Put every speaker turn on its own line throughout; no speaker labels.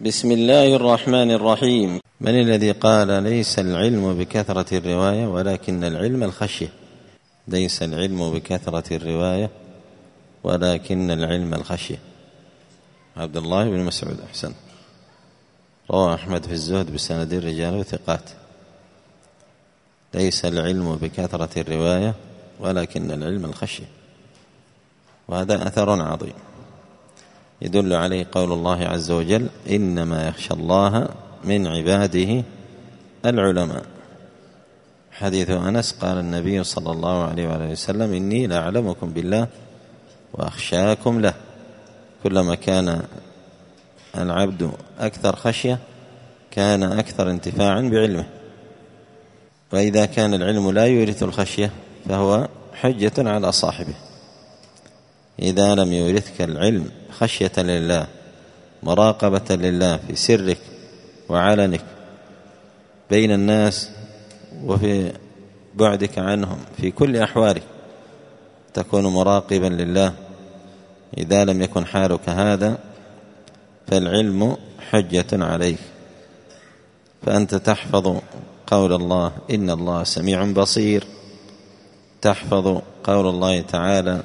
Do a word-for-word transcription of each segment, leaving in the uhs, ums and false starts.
بسم الله الرحمن الرحيم. من الذي قال ليس العلم بكثرة الرواية ولكن العلم الخشية؟ ليس العلم بكثرة الرواية ولكن العلم الخشية. عبد الله بن مسعود. أحسن. رواه أحمد في الزهد بسند الرجال وثقات. ليس العلم بكثرة الرواية ولكن العلم الخشية، وهذا أثر عظيم يدل عليه قول الله عز وجل: إنما يخشى الله من عباده العلماء. حديث أنس قال النبي صلى الله عليه وآله وسلم: إني لأعلمكم بالله وأخشاكم له. كلما كان العبد أكثر خشية كان أكثر انتفاعا بعلمه، وإذا كان العلم لا يورث الخشية فهو حجة على صاحبه. إذا لم يورثك العلم خشية لله، مراقبة لله في سرك وعلنك بين الناس وفي بعدك عنهم في كل أحوالك، تكون مراقبا لله. إذا لم يكن حالك هذا فالعلم حجة عليك، فأنت تحفظ قول الله: إن الله سميع بصير، تحفظ قول الله تعالى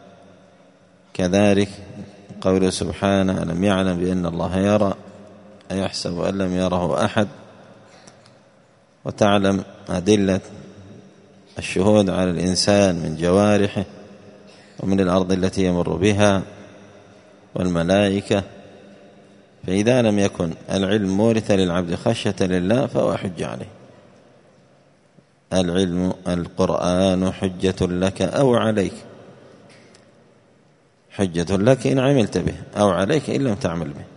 كذلك قوله سبحانه: ألم يعلم بأن الله يرى أيحسب أن لم يره أحد، وتعلم أدلة الشهود على الإنسان من جوارحه ومن الأرض التي يمر بها والملائكة. فإذا لم يكن العلم مورثا للعبد خشية لله فهو حجة عليه. العلم القرآن حجة لك أو عليك، حجة لك إن عملت به أو عليك إن لم تعمل به.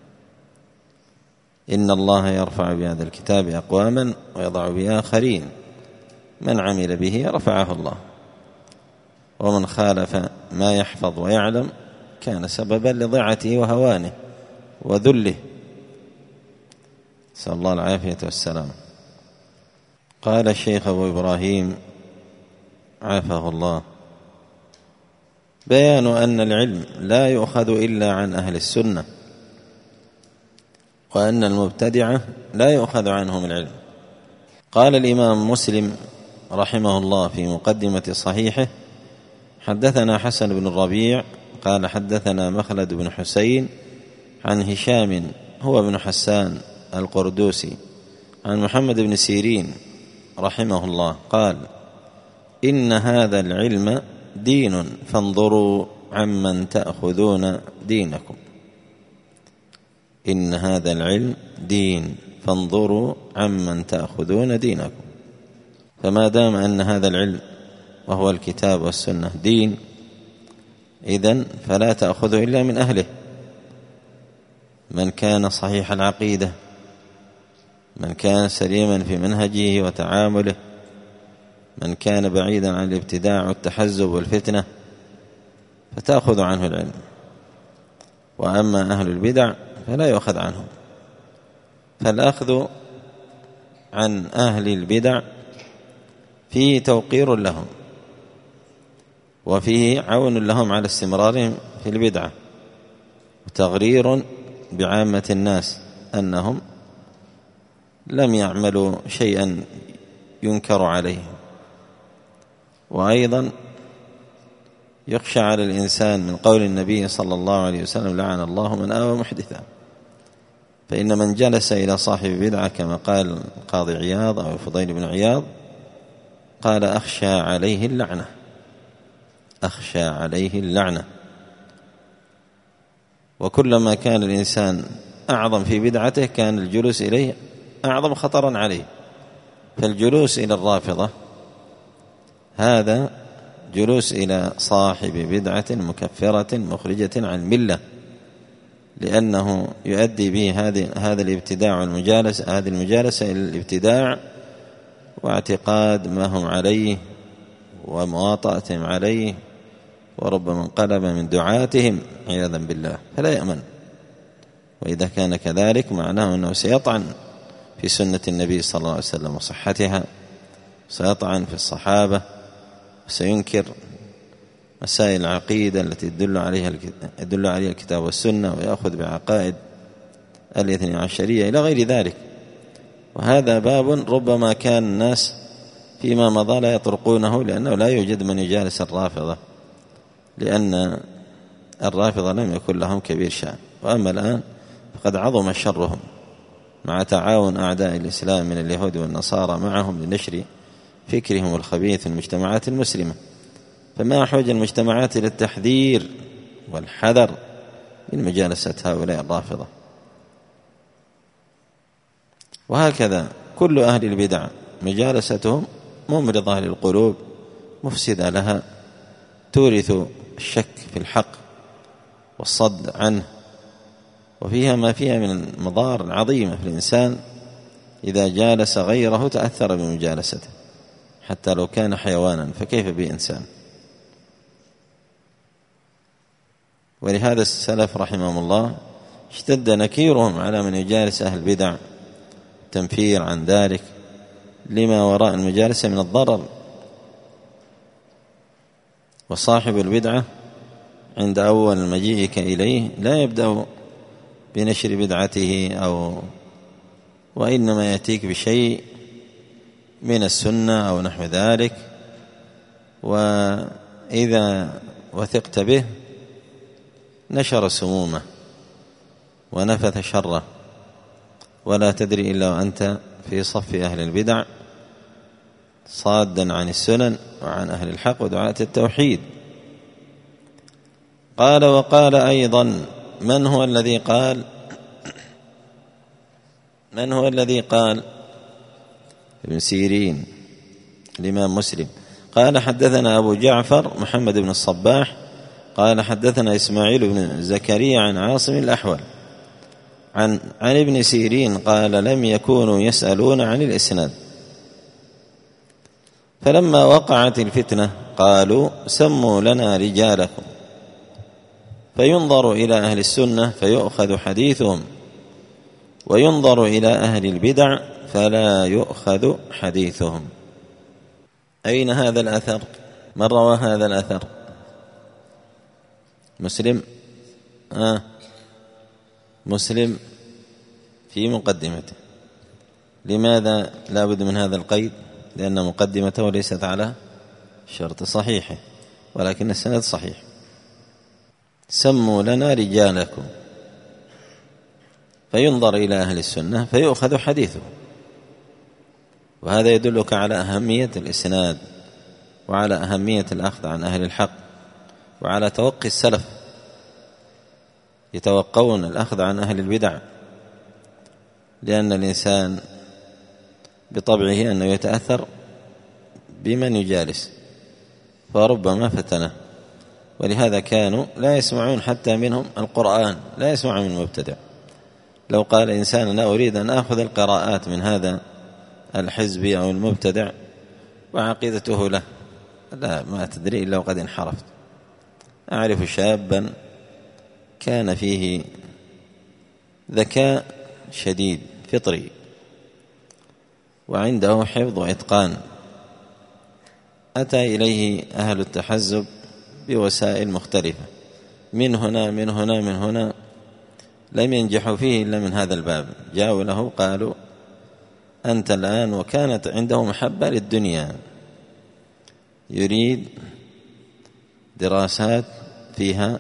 إن الله يرفع بهذا الكتاب أقواما ويضع به آخرين، من عمل به رفعه الله، ومن خالف ما يحفظ ويعلم كان سببا لضيعته وهوانه وذله، نسأل الله العافية والسلام. قال الشيخ أبو إبراهيم عافاه الله: بيان أن العلم لا يؤخذ إلا عن أهل السنة، وأن المبتدعة لا يؤخذ عنهم العلم. قال الإمام مسلم رحمه الله في مقدمة صحيحه: حدثنا حسن بن الربيع قال حدثنا مخلد بن حسين عن هشام هو ابن حسان القردوسي عن محمد بن سيرين رحمه الله قال: إن هذا العلم دين فانظروا عمن تأخذون دينكم. إن هذا العلم دين فانظروا عمن تأخذون دينكم. فما دام أن هذا العلم وهو الكتاب والسنة دين، إذن فلا تأخذه إلا من أهله، من كان صحيح العقيدة، من كان سليما في منهجه وتعامله، من كان بعيدا عن الابتداع والتحزب والفتنة، فتأخذ عنه العلم. وأما أهل البدع فلا يؤخذ عنهم. فالأخذ عن أهل البدع فيه توقير لهم، وفيه عون لهم على استمرارهم في البدعة، وتغرير بعامة الناس أنهم لم يعملوا شيئا ينكر عليهم. وأيضا يخشى على الإنسان من قول النبي صلى الله عليه وسلم: لعن الله من آوى محدثا. فإن من جلس إلى صاحب بدعة كما قال القاضي عياض أو الفضيل بن عياض قال: أخشى عليه اللعنة، أخشى عليه اللعنة. وكلما كان الإنسان أعظم في بدعته كان الجلوس إليه أعظم خطرا عليه. فالجلوس إلى الرافضة هذا جلوس إلى صاحب بدعة مكفرة مخرجة عن الملة، لأنه يؤدي به هذا الابتداع والمجالسة هذه المجالسة إلى الابتداع واعتقاد ما هم عليه ومواطأتهم عليه، وربما انقلب من دعاتهم عياذا بالله، فلا يأمن. وإذا كان كذلك معناه أنه سيطعن في سنة النبي صلى الله عليه وسلم وصحتها، سيطعن في الصحابة، وسينكر مسائل العقيدة التي يدل عليها يدل عليها الكتاب والسنة، ويأخذ بعقائد الاثني عشرية إلى غير ذلك. وهذا باب ربما كان الناس فيما مضى لا يطرقونه، لأنه لا يوجد من يجالس الرافضة، لأن الرافضة لم يكن لهم كبير شأن. وأما الآن فقد عظم شرهم مع تعاون أعداء الإسلام من اليهود والنصارى معهم لنشر فكرهم الخبيث في المجتمعات المسلمة. فما أحوج المجتمعات إلى التحذير والحذر من مجالسة هؤلاء الرافضة. وهكذا كل أهل البدع مجالستهم ممرضة للقلوب مفسدة لها، تورث الشك في الحق والصد عنه، وفيها ما فيها من المضار العظيمة في الإنسان. إذا جالس غيره تأثر بمجالسته، حتى لو كان حيوانا فكيف بإنسان. ولهذا السلف رحمهم الله اشتد نكيرهم على من يجالس أهل البدع، تنفير عن ذلك لما وراء المجالسة من الضرر. وصاحب البدعة عند أول مجيئك إليه لا يبدأ بنشر بدعته أو وإنما يأتيك بشيء من السنة أو نحو ذلك، وإذا وثقت به نشر سمومه ونفث شره، ولا تدري إلا وأنت في صف أهل البدع صادا عن السنن وعن أهل الحق ودعاة التوحيد. قال وقال أيضا: من هو الذي قال من هو الذي قال ابن سيرين الإمام مسلم قال: حدثنا أبو جعفر محمد بن الصباح قال: حدثنا إسماعيل بن زكريا عن عاصم الأحول عن, عن ابن سيرين قال: لم يكونوا يسألون عن الإسناد، فلما وقعت الفتنة قالوا: سموا لنا رجالكم، فينظر إلى أهل السنة فيؤخذ حديثهم، وينظر إلى أهل البدع فلا يؤخذ حديثهم. أين هذا الأثر؟ من روى هذا الأثر؟ مسلم آه مسلم في مقدمته. لماذا لا بد من هذا القيد؟ لأن مقدمته ليست على شرط صحيحه، ولكن السند صحيح. سموا لنا رجالكم، فينظر إلى أهل السنة فيؤخذ حديثه. وهذا يدلك على أهمية الإسناد، وعلى أهمية الأخذ عن أهل الحق، وعلى توقي السلف يتوقون الأخذ عن أهل البدع، لأن الإنسان بطبعه أنه يتأثر بمن يجالس، فربما فتنه. ولهذا كانوا لا يسمعون حتى منهم القرآن، لا يسمعون من المبتدع. لو قال إنسان: أنا أريد أن أخذ القراءات من هذا الحزبي أو المبتدع وعقيدته له، لا، ما تدري إلا وقد انحرفت. أعرف شابا كان فيه ذكاء شديد فطري، وعنده حفظ وإتقان، أتى إليه أهل التحزب بوسائل مختلفة، من هنا من هنا من هنا، لم ينجحوا فيه إلا من هذا الباب. جاءوا له قالوا: أنت الآن، وكانت عنده محبة للدنيا، يريد دراسات فيها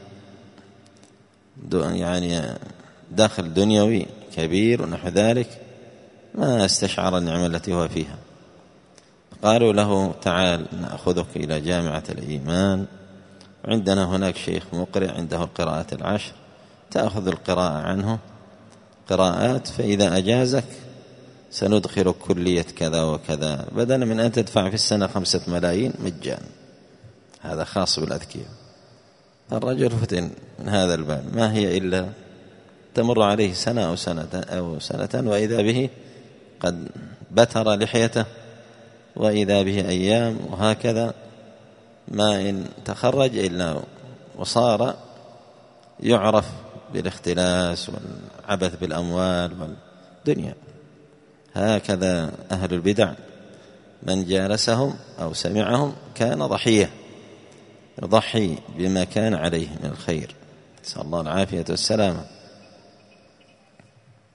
يعني دخل دنيوي كبير ونحو ذلك، ما استشعر النعمة التي هو فيها. قالوا له: تعال نأخذك إلى جامعة الإيمان، وعندنا هناك شيخ مقرئ عنده القراءات العشر، تأخذ القراءة عنه قراءات، فإذا أجازك سندخلك كلية كذا وكذا، بدلا من أن تدفع في السنة خمسة ملايين مجانا. هذا خاص بالأذكياء. الرجل فتن من هذا الباب، ما هي إلا تمر عليه سنة أو سنة أو سنة وإذا به قد بتر لحيته، وإذا به أيام، وهكذا ما إن تخرج إلا وصار يعرف بالاختلاس والعبث بالأموال والدنيا. هكذا أهل البدع، من جالسهم أو سمعهم كان ضحية، يضحي بما كان عليه من الخير، نسأل الله العافية والسلامة.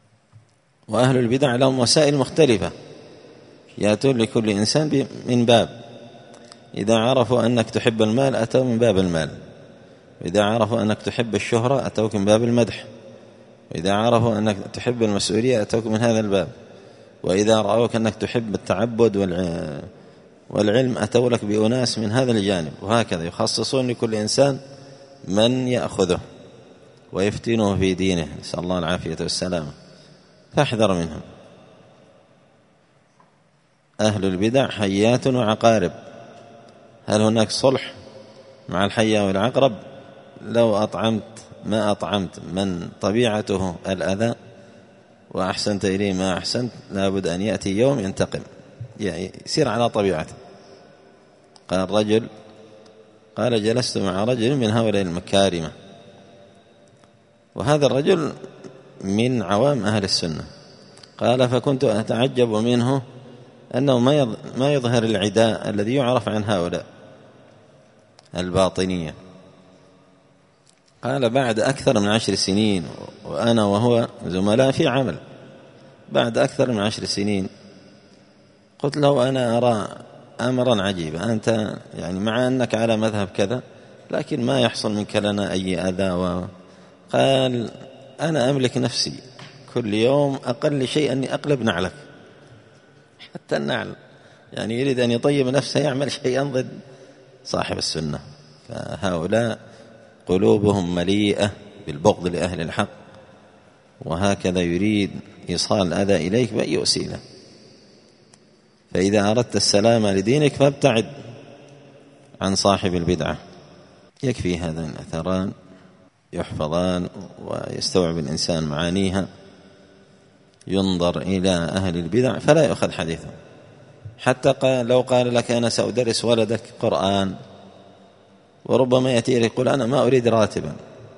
وأهل البدع لهم وسائل مختلفة يأتون لكل إنسان من باب. إذا عرفوا أنك تحب المال أتوا من باب المال، وإذا عرفوا أنك تحب الشهرة أتوك من باب المدح، وإذا عرفوا أنك تحب المسؤولية أتوك من هذا الباب، وإذا رأوك أنك تحب التعبد والعلم أتوا لك بأناس من هذا الجانب، وهكذا يخصصون لكل إنسان من يأخذه ويفتنه في دينه، نسأل الله العافية والسلامة، فاحذر منهم. أهل البدع حيات وعقارب. هل هناك صلح مع الحية والعقرب؟ لو أطعمت ما أطعمت من طبيعته الأذى وأحسنت إليه ما أحسنت، لابد أن يأتي يوم ينتقم، يعني يصير على طبيعته. قال رجل قال جلست مع رجل من هؤلاء المكارمة، وهذا الرجل من عوام أهل السنة، قال فكنت أتعجب منه أنه ما يظهر العداء الذي يعرف عن هؤلاء الباطنية. قال بعد أكثر من عشر سنين وأنا وهو زملاء في عمل، بعد أكثر من عشر سنين قلت له أنا أرى أمرا عجيبا، أنت يعني مع أنك على مذهب كذا لكن ما يحصل منك لنا أي أذى و... قال أنا أملك نفسي، كل يوم أقل شيء أني أقلب نعلك، حتى النعل يعني يريد أن يطيب نفسه يعمل شيئا ضد صاحب السنة. فهؤلاء قلوبهم مليئة بالبغض لأهل الحق، وهكذا يريد إيصال الأذى إليك بأي وسيلة. فإذا أردت السلامة لدينك فابتعد عن صاحب البدعة. يكفي هذان الأثران يحفظان ويستوعب الإنسان معانيها، ينظر إلى أهل البدع فلا يؤخذ حديثهم. حتى قال لو قال لك أنا سأدرس ولدك قرآن، وربما يأتي يقول أنا ما أريد راتبا،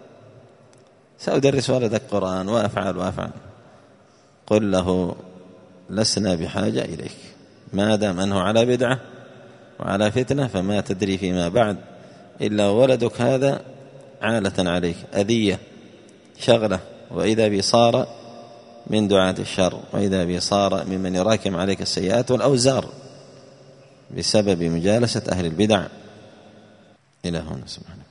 سأدرس ولدك قرآن وأفعل وأفعل، قل له لسنا بحاجة إليك، ما دام أنه على بدعة وعلى فتنة فما تدري فيما بعد إلا ولدك هذا عالة عليك أذية شغلة، وإذا بي صار من دعاة الشر، وإذا بي صار ممن يراكم عليك السيئات والأوزار بسبب مجالسة أهل البدع. إلى هنا سبحانه.